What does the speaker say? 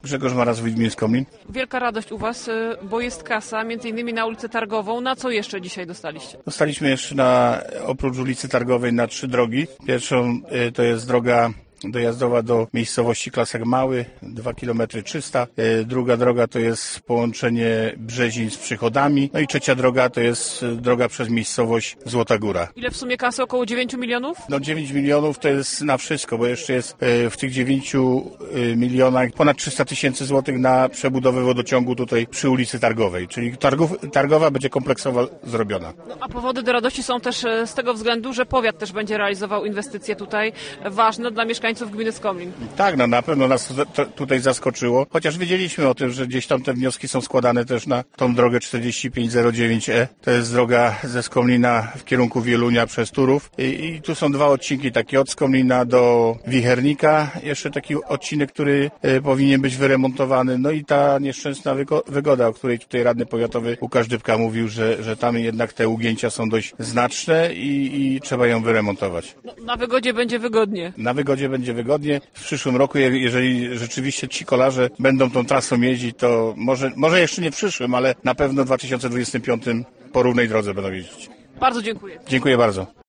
Grzegorz Maras, Gminy Skomlin. Wielka radość u Was, bo jest kasa, między innymi na ulicę Targową. Na co jeszcze dzisiaj dostaliście? Dostaliśmy jeszcze oprócz ulicy Targowej na 3 drogi. Pierwszą to jest droga dojazdowa do miejscowości Klasak Mały, 2 km 300. Druga droga to jest połączenie Brzezin z Przychodami. No i trzecia droga to jest droga przez miejscowość Złota Góra. Ile w sumie kasy? Około 9 milionów? No 9 milionów to jest na wszystko, bo jeszcze jest w tych 9 milionach ponad 300 tysięcy złotych na przebudowę wodociągu tutaj przy ulicy Targowej, czyli Targowa będzie kompleksowo zrobiona. No, a powody do radości są też z tego względu, że powiat też będzie realizował inwestycje tutaj ważne dla mieszkańców gminy Skomlin. Tak, no na pewno nas to tutaj zaskoczyło, chociaż wiedzieliśmy o tym, że gdzieś tam te wnioski są składane też na tą drogę 4509E. To jest droga ze Skomlina w kierunku Wielunia przez Turów i tu są 2 odcinki, takie od Skomlina do Wichernika, jeszcze taki odcinek, który powinien być wyremontowany, no i ta nieszczęsna wygoda, o której tutaj radny powiatowy Łukasz Dybka mówił, że tam jednak te ugięcia są dość znaczne i trzeba ją wyremontować. No, na wygodzie będzie wygodnie. Na wygodzie będzie wygodnie. W przyszłym roku, jeżeli rzeczywiście ci kolarze będą tą trasą jeździć, to może jeszcze nie w przyszłym, ale na pewno w 2025 po równej drodze będą jeździć. Bardzo dziękuję. Dziękuję bardzo.